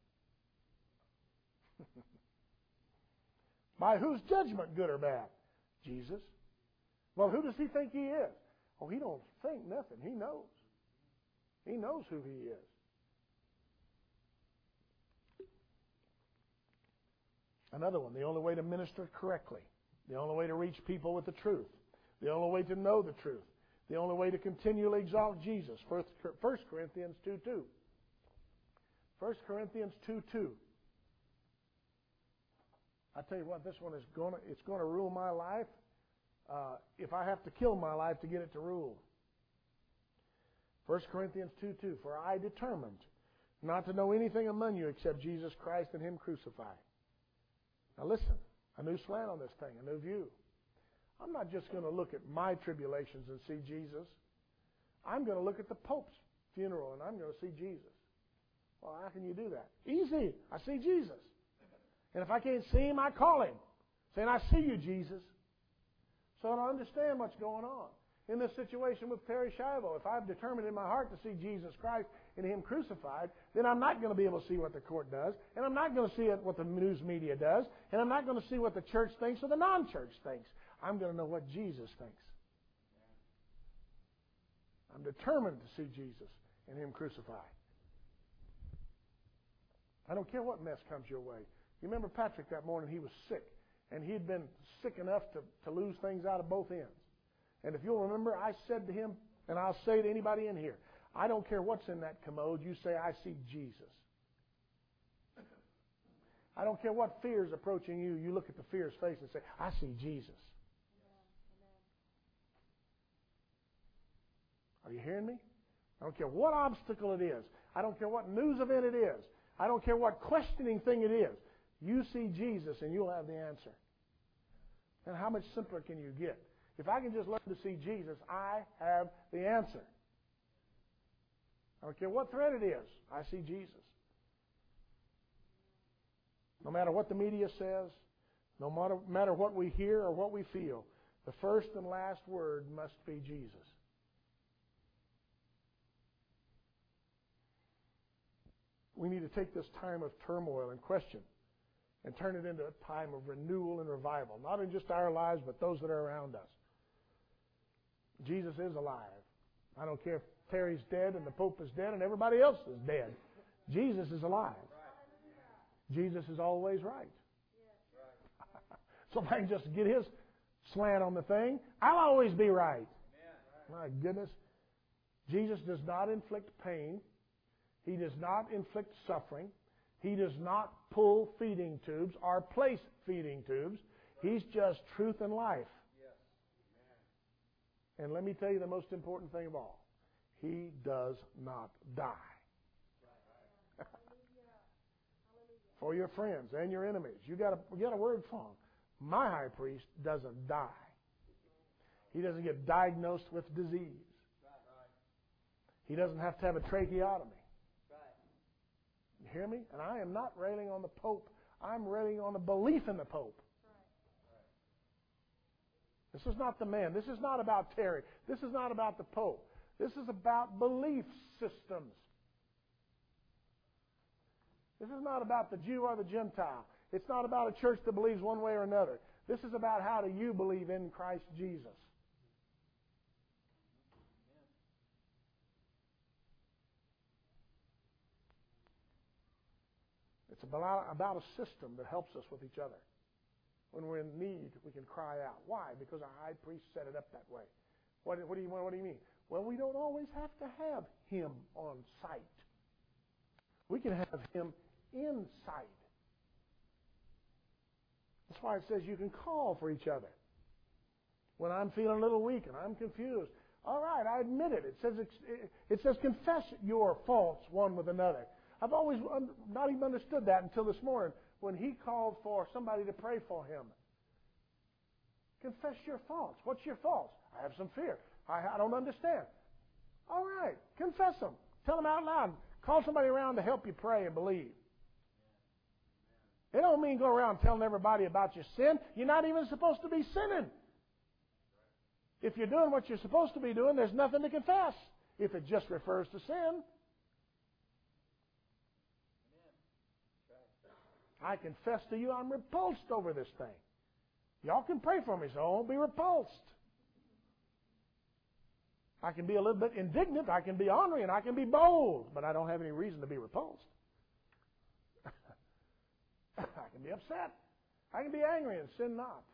By whose judgment, good or bad? Jesus. Well, who does He think He is? Oh, He don't think nothing. He knows. He knows who He is. Another one, the only way to minister correctly, the only way to reach people with the truth, the only way to know the truth, the only way to continually exalt Jesus. 1 Corinthians 2:2. 1 Corinthians 2:2. I tell you what, this one is going to rule my life if I have to kill my life to get it to rule. 1 Corinthians 2:2. For I determined not to know anything among you except Jesus Christ and Him crucified. Now listen, a new slant on this thing, a new view. I'm not just going to look at my tribulations and see Jesus. I'm going to look at the Pope's funeral and I'm going to see Jesus. Well, how can you do that? Easy. I see Jesus. And if I can't see Him, I call Him, saying, I see you, Jesus. So I understand what's going on. In this situation with Terri Schiavo, if I've determined in my heart to see Jesus Christ and Him crucified, then I'm not going to be able to see what the court does, and I'm not going to see what the news media does, and I'm not going to see what the church thinks or the non-church thinks. I'm going to know what Jesus thinks. I'm determined to see Jesus and Him crucified. I don't care what mess comes your way. You remember Patrick that morning, he was sick, and he'd been sick enough to lose things out of both ends. And if you'll remember, I said to him, and I'll say to anybody in here, I don't care what's in that commode, you say, I see Jesus. I don't care what fear is approaching you, you look at the fear's face and say, I see Jesus. Are you hearing me? I don't care what obstacle it is. I don't care what news event it is. I don't care what questioning thing it is. You see Jesus and you'll have the answer. And how much simpler can you get? If I can just learn to see Jesus, I have the answer. I don't care what threat it is. I see Jesus. No matter what the media says, no matter what we hear or what we feel, the first and last word must be Jesus. We need to take this time of turmoil and question and turn it into a time of renewal and revival, not in just our lives, but those that are around us. Jesus is alive. I don't care if Terry's dead and the Pope is dead and everybody else is dead. Jesus is alive. Jesus is always right. So if I can just get his slant on the thing, I'll always be right. My goodness. Jesus does not inflict pain. He does not inflict suffering. He does not pull feeding tubes or place feeding tubes. He's just truth and life. And let me tell you the most important thing of all. He does not die. For your friends and your enemies. You got a word for him. My high priest doesn't die. He doesn't get diagnosed with disease. He doesn't have to have a tracheotomy. You hear me? And I am not railing on the Pope. I'm railing on the belief in the Pope. This is not the man. This is not about Terry. This is not about the Pope. This is about belief systems. This is not about the Jew or the Gentile. It's not about a church that believes one way or another. This is about how do you believe in Christ Jesus. It's about a system that helps us with each other. When we're in need, we can cry out. Why? Because our high priest set it up that way. What do you mean? Well, we don't always have to have him on sight. We can have him in sight. That's why it says you can call for each other. When I'm feeling a little weak and I'm confused, all right, I admit it. It says confess your faults one with another. I've always not even understood that until this morning when he called for somebody to pray for him. Confess your faults. What's your faults? I have some fear. I don't understand. All right, confess them. Tell them out loud. Call somebody around to help you pray and believe. It don't mean go around telling everybody about your sin. You're not even supposed to be sinning. If you're doing what you're supposed to be doing, there's nothing to confess if it just refers to sin. I confess to you I'm repulsed over this thing. Y'all can pray for me so I won't be repulsed. I can be a little bit indignant, I can be ornery, and I can be bold, but I don't have any reason to be repulsed. I can be upset. I can be angry and sin not.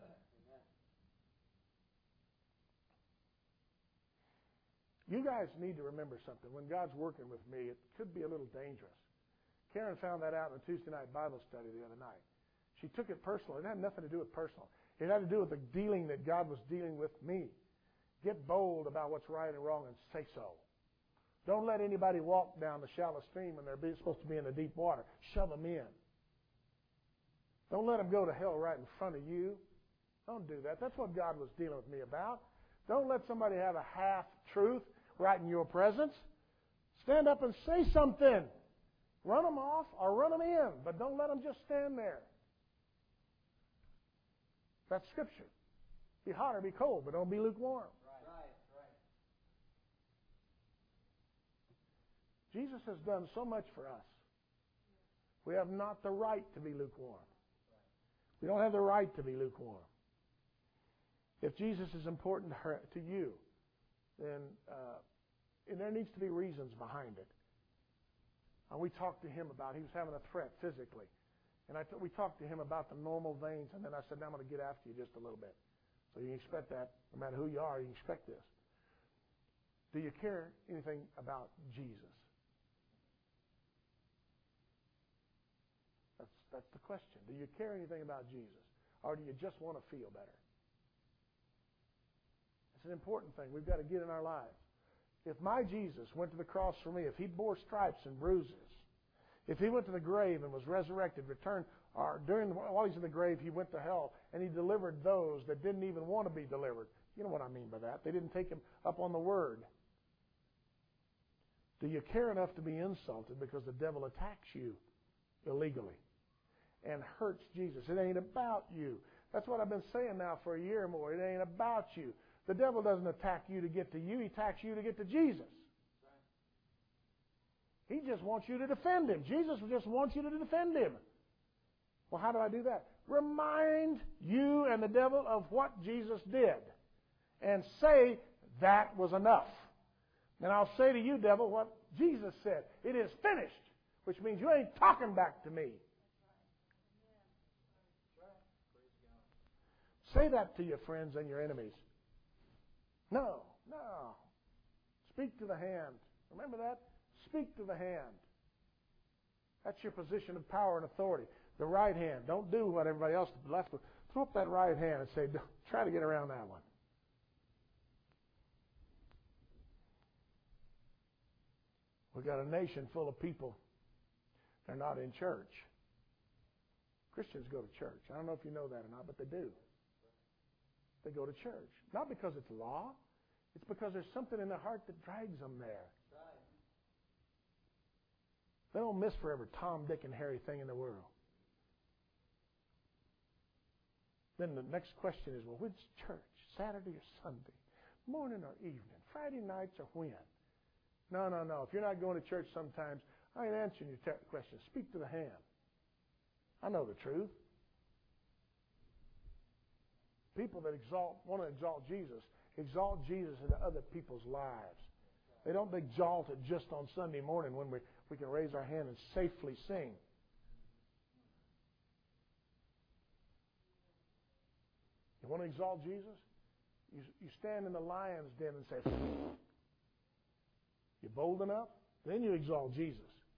You guys need to remember something. When God's working with me, it could be a little dangerous. Karen found that out in the Tuesday night Bible study the other night. She took it personal. It had nothing to do with personal. It had to do with the dealing that God was dealing with me. Get bold about what's right and wrong and say so. Don't let anybody walk down the shallow stream when they're supposed to be in the deep water. Shove them in. Don't let them go to hell right in front of you. Don't do that. That's what God was dealing with me about. Don't let somebody have a half-truth right in your presence. Stand up and say something. Run them off or run them in, but don't let them just stand there. That's Scripture. Be hot or be cold, but don't be lukewarm. Right. Jesus has done so much for us. We have not the right to be lukewarm. We don't have the right to be lukewarm. If Jesus is important to you, then there needs to be reasons behind it. We talked to him about, he was having a threat physically. And we talked to him about the normal veins, and then I said, now I'm going to get after you just a little bit. So you can expect that. No matter who you are, you can expect this. Do you care anything about Jesus? That's the question. Do you care anything about Jesus? Or do you just want to feel better? It's an important thing we've got to get in our lives. If my Jesus went to the cross for me, if he bore stripes and bruises, if he went to the grave and was resurrected, returned, or while he's in the grave, he went to hell, and he delivered those that didn't even want to be delivered. You know what I mean by that. They didn't take him up on the word. Do you care enough to be insulted because the devil attacks you illegally and hurts Jesus? It ain't about you. That's what I've been saying now for a year or more. It ain't about you. The devil doesn't attack you to get to you. He attacks you to get to Jesus. He just wants you to defend him. Jesus just wants you to defend him. Well, how do I do that? Remind you and the devil of what Jesus did. And say, that was enough. And I'll say to you, devil, what Jesus said. It is finished. Which means you ain't talking back to me. Say that to your friends and your enemies. No. Speak to the hand. Remember that? Speak to the hand. That's your position of power and authority. The right hand. Don't do what everybody else did. Left. Throw up that right hand and say, try to get around that one. We've got a nation full of people. They're not in church. Christians go to church. I don't know if you know that or not, but they do. They go to church. Not because it's law. It's because there's something in their heart that drags them there. They don't miss for every Tom, Dick, and Harry thing in the world. Then the next question is, well, which church? Saturday or Sunday? Morning or evening? Friday nights or when? No. If you're not going to church sometimes, I ain't answering your question. Speak to the hand. I know the truth. People that want to exalt Jesus into other people's lives. They don't exalt it just on Sunday morning when we can raise our hand and safely sing. You want to exalt Jesus? You stand in the lion's den and say, you're bold enough? Then you exalt Jesus.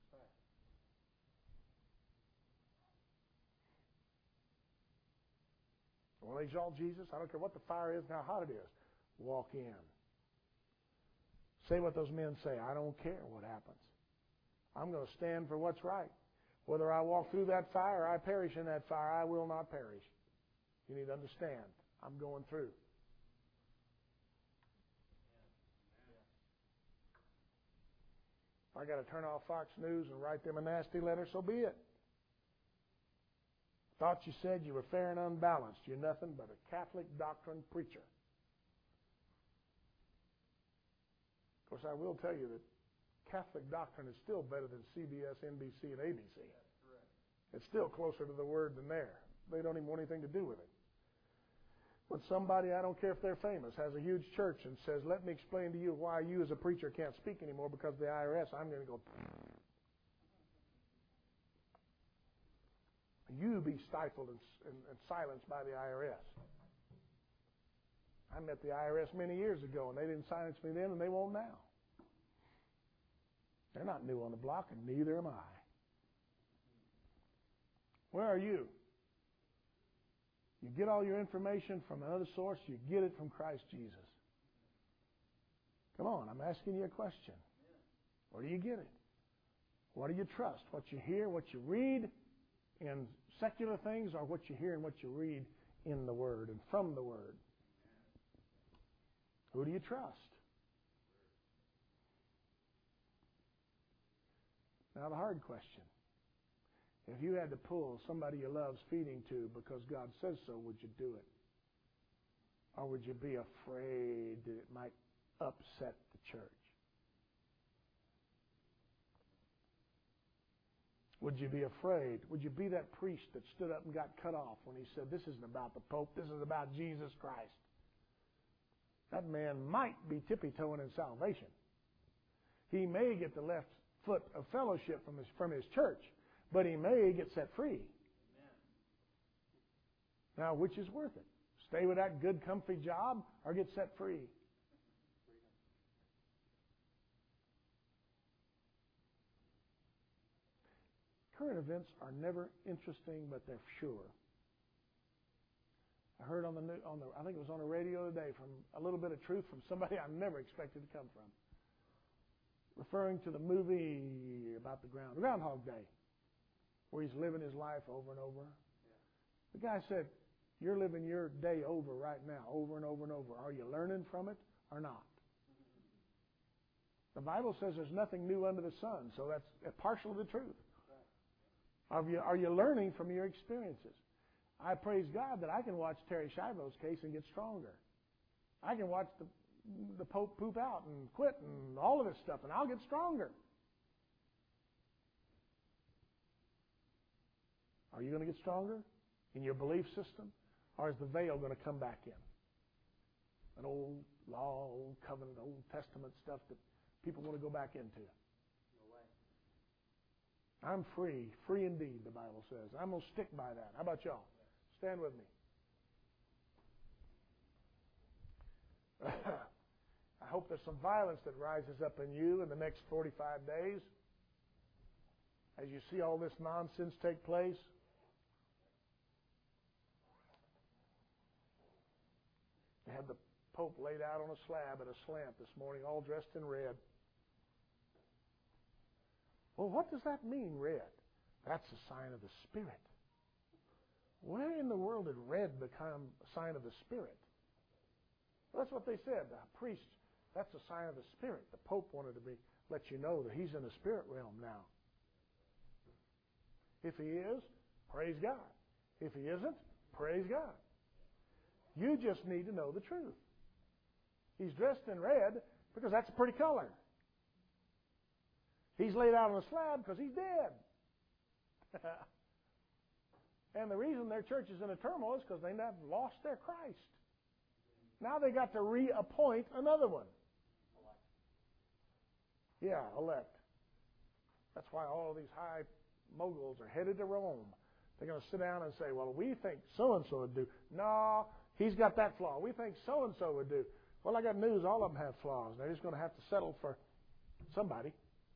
You want to exalt Jesus? I don't care what the fire is and how hot it is. Walk in. Say what those men say. I don't care what happens. I'm going to stand for what's right. Whether I walk through that fire or I perish in that fire, I will not perish. You need to understand. I'm going through. If I got to turn off Fox News and write them a nasty letter, so be it. Thought you said you were fair and unbalanced. You're nothing but a Catholic doctrine preacher. Of course, I will tell you that Catholic doctrine is still better than CBS, NBC, and ABC. It's still closer to the Word than there. They don't even want anything to do with it. When somebody, I don't care if they're famous, has a huge church and says, let me explain to you why you as a preacher can't speak anymore because of the IRS, I'm going to go, you be stifled and silenced by the IRS. I met the IRS many years ago, and they didn't silence me then, and they won't now. They're not new on the block, and neither am I. Where are you? You get all your information from another source, you get it from Christ Jesus. Come on, I'm asking you a question. Where do you get it? What do you trust? What you hear, what you read in secular things, or what you hear and what you read in the Word and from the Word? Who do you trust? Now the hard question. If you had to pull somebody you love's feeding to because God says so, would you do it? Or would you be afraid that it might upset the church? Would you be afraid? Would you be that priest that stood up and got cut off when he said, this isn't about the Pope, this is about Jesus Christ? That man might be tippy-toeing in salvation. He may get the left foot of fellowship from his church, but he may get set free. Amen. Now, which is worth it? Stay with that good, comfy job or get set free? Current events are never interesting, but they're sure. I heard I think it was on the radio today, from a little bit of truth from somebody I never expected to come from, referring to the movie about Groundhog Day, where he's living his life over and over. The guy said, you're living your day over right now, over and over and over. Are you learning from it or not? The Bible says there's nothing new under the sun, so that's a partial of the truth. Are you learning from your experiences? I praise God that I can watch Terry Schiavo's case and get stronger. I can watch the Pope poop out and quit and all of this stuff, and I'll get stronger. Are you going to get stronger in your belief system, or is the veil going to come back in? An old law, old covenant, Old Testament stuff that people want to go back into. I'm free, free indeed, the Bible says. I'm going to stick by that. How about y'all? Stand with me. I hope there's some violence that rises up in you in the next 45 days as you see all this nonsense take place. They had the Pope laid out on a slab at a slant this morning, all dressed in red. Well, what does that mean, red? That's a sign of the Spirit. Where in the world did red become a sign of the Spirit? Well, that's what they said. The priest, that's a sign of the Spirit. The Pope wanted to let you know that he's in the spirit realm now. If he is, praise God. If he isn't, praise God. You just need to know the truth. He's dressed in red because that's a pretty color. He's laid out on a slab because he's dead. And the reason their church is in a turmoil is because they have lost their Christ. Now they got to reappoint another one. Yeah, elect. That's why all of these high moguls are headed to Rome. They're going to sit down and say, well, we think so-and-so would do. No, he's got that flaw. We think so-and-so would do. Well, I got news. All of them have flaws. They're just going to have to settle for somebody.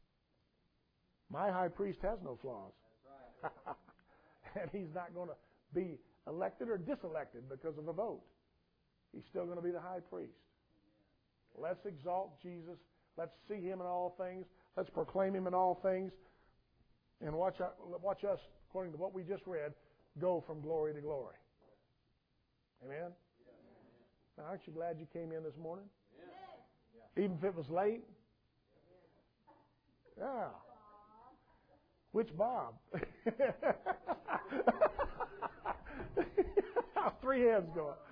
My high priest has no flaws. That's right. And he's not going to be elected or diselected because of a vote. He's still going to be the high priest. Let's exalt Jesus. Let's see him in all things. Let's proclaim him in all things. And watch us, according to what we just read, go from glory to glory. Amen? Now, aren't you glad you came in this morning? Even if it was late? Yeah. Which Bob? 3 hands go up.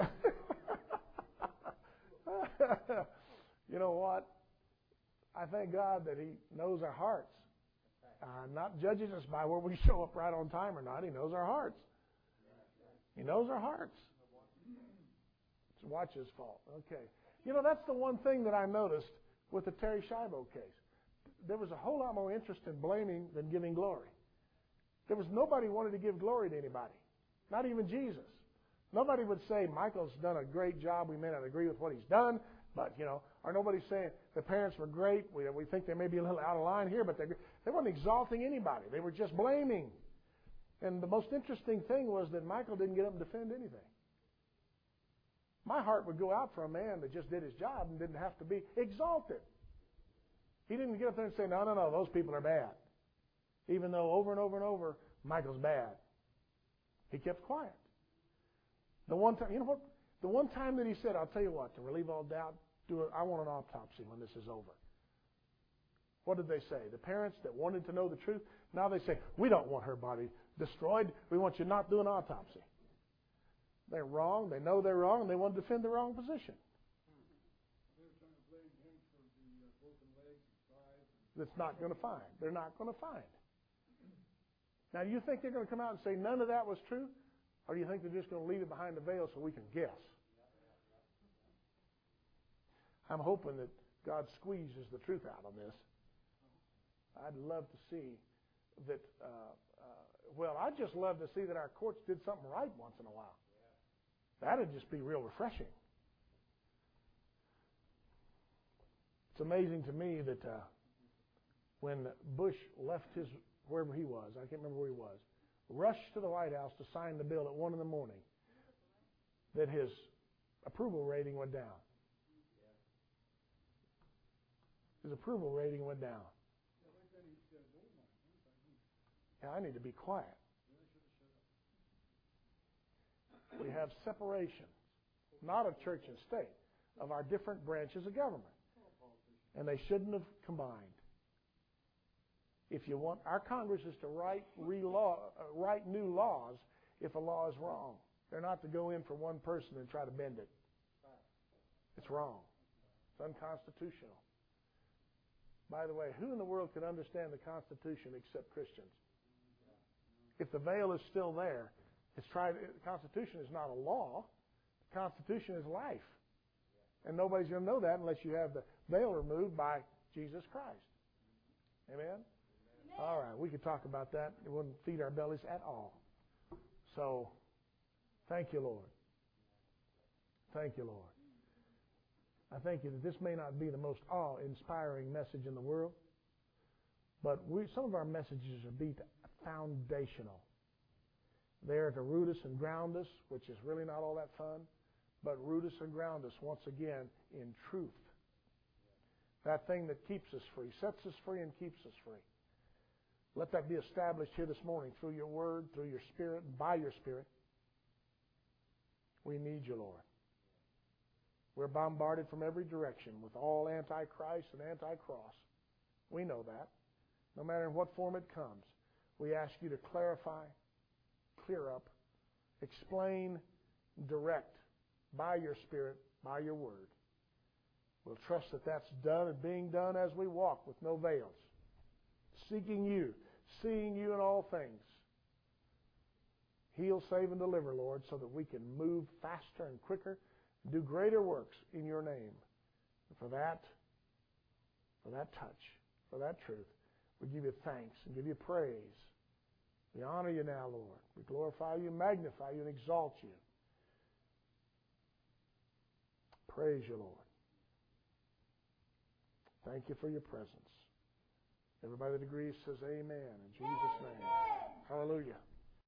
You know what? I thank God that he knows our hearts. Not judges us by where we show up right on time or not. He knows our hearts. He knows our hearts. It's Watch's fault. Okay. You know, that's the one thing that I noticed with the Terry Schiavo case. There was a whole lot more interest in blaming than giving glory. There was nobody wanted to give glory to anybody. Not even Jesus. Nobody would say, Michael's done a great job. We may not agree with what he's done, but, you know, or nobody's saying the parents were great. We think they may be a little out of line here, but they weren't exalting anybody. They were just blaming. And the most interesting thing was that Michael didn't get up and defend anything. My heart would go out for a man that just did his job and didn't have to be exalted. He didn't get up there and say, no, those people are bad. Even though over and over and over, Michael's bad. He kept quiet. The one time, you know what? The one time that he said, I'll tell you what, to relieve all doubt, I want an autopsy when this is over. What did they say? The parents that wanted to know the truth, now they say, we don't want her body destroyed. We want you not to do an autopsy. They're wrong. They know they're wrong, and they want to defend the wrong position. They're trying to blame him for the broken legs and thighs. That's not going to find. They're not going to find. Now, do you think they're going to come out and say none of that was true? Or do you think they're just going to leave it behind the veil so we can guess? I'm hoping that God squeezes the truth out on this. I'd love to see that, I'd just love to see that our courts did something right once in a while. That'd just be real refreshing. It's amazing to me that when Bush left wherever he was, I can't remember where he was, rushed to the White House to sign the bill at 1 a.m, that his approval rating went down. His approval rating went down. Yeah, I need to be quiet. We have separation, not of church and state, of our different branches of government. And they shouldn't have combined. If you want, our Congress is to write new laws if a law is wrong. They're not to go in for one person and try to bend it. It's wrong. It's unconstitutional. By the way, who in the world could understand the Constitution except Christians? If the veil is still there, the Constitution is not a law. The Constitution is life. And nobody's going to know that unless you have the veil removed by Jesus Christ. Amen? All right, we could talk about that. It wouldn't feed our bellies at all. So, thank you, Lord. Thank you, Lord. I thank you that this may not be the most awe-inspiring message in the world, but some of our messages are foundational. They are to root us and ground us, which is really not all that fun, but root us and ground us once again in truth. That thing that keeps us free, sets us free and keeps us free. Let that be established here this morning through your word, through your spirit, and by your spirit. We need you, Lord. We're bombarded from every direction with all anti-Christ and anti-cross. We know that. No matter in what form it comes, we ask you to clarify, clear up, explain, direct by your spirit, by your word. We'll trust that that's done and being done as we walk with no veils, seeking you, seeing you in all things, Heal, save, and deliver, Lord, so that we can move faster and quicker, and do greater works in your name. And for that touch, for that truth, we give you thanks and give you praise. We honor you now, Lord. We glorify you, magnify you, and exalt you. Praise you, Lord. Thank you for your presence. Everybody that agrees says amen in Jesus' name. Hallelujah.